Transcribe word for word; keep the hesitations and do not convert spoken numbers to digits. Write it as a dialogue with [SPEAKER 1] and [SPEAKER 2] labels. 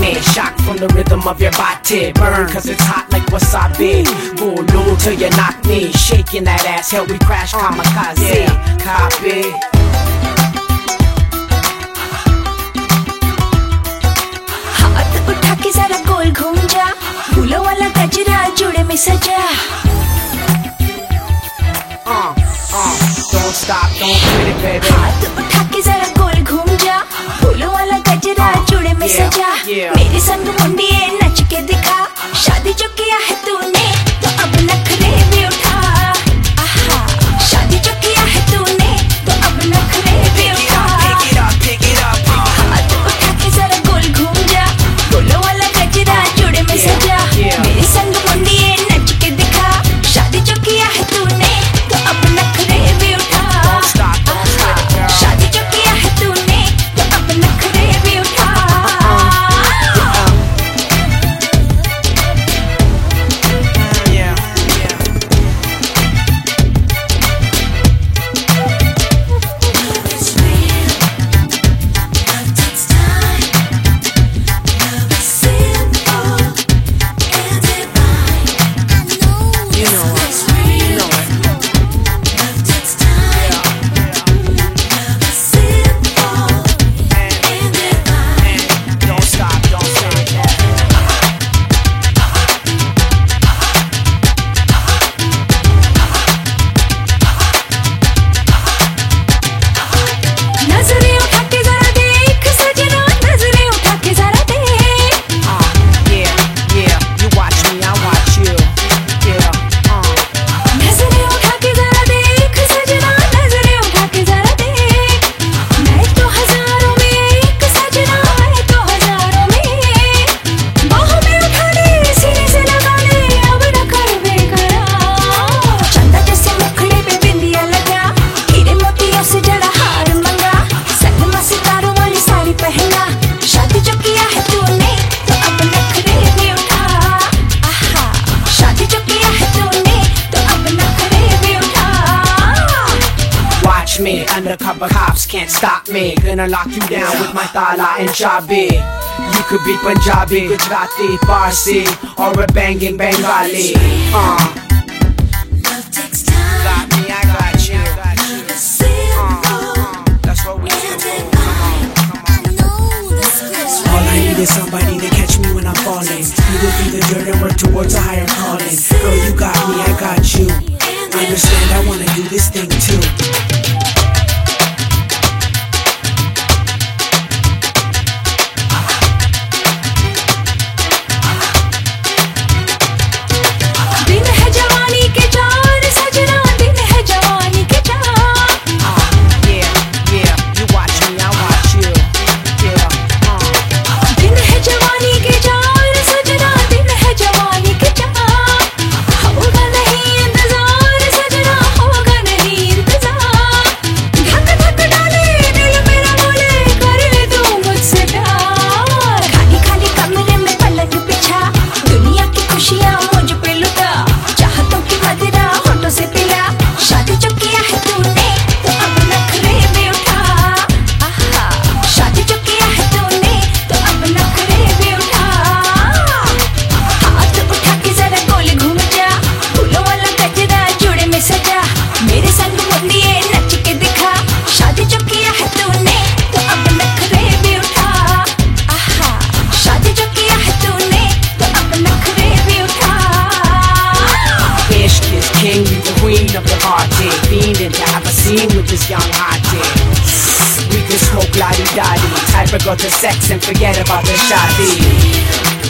[SPEAKER 1] me. Shock from the rhythm of your body. Burn cause it's hot like wasabi. Go low till you knock me. Shaking that ass, hell we crash kamikaze. Copy.
[SPEAKER 2] हाथ उठा के जरा गोल घूम जा, फूलों वाला गजरा जुड़े में सजा.
[SPEAKER 1] Uh, uh, don't stop, don't quit it, baby.
[SPEAKER 2] हाथ उठा के जरा गोल घूम जा, फूलों वाला गजरा जुड़े में सजा. मेरे संग मुंडिये नच के दिखा, शादी जो किया है तूने तो अब नखरे भी उठा. आहा, शादी जो किया है तूने तो अब नखरे भी उठा. हाथ उठा के जरा गोल घूम जा, फूलों वाला गजरा जुड़े में सजा. मेरे संग मुंडिये नच के दिखा, शादी जो किया है तूने तो अब नखरे भी उठा. शादी जो किया है तूने तो अब नखरे भी उठा.
[SPEAKER 1] Me. Undercover cops can't stop me. Gonna lock you down with my thala and chabi. You could be Punjabi, Gujarati, Parsi, or a banging Bengali. Uh. Got me, I got you. Uh, that's what we do. All I need is somebody to catch me when I'm falling. You will be the dirt and work towards a higher calling. Girl, you got me, I got you. Understand, I wanna do this thing too. To have a scene with this young hottie. We could smoke lottie dottie, type of go to sex and forget about the shawty.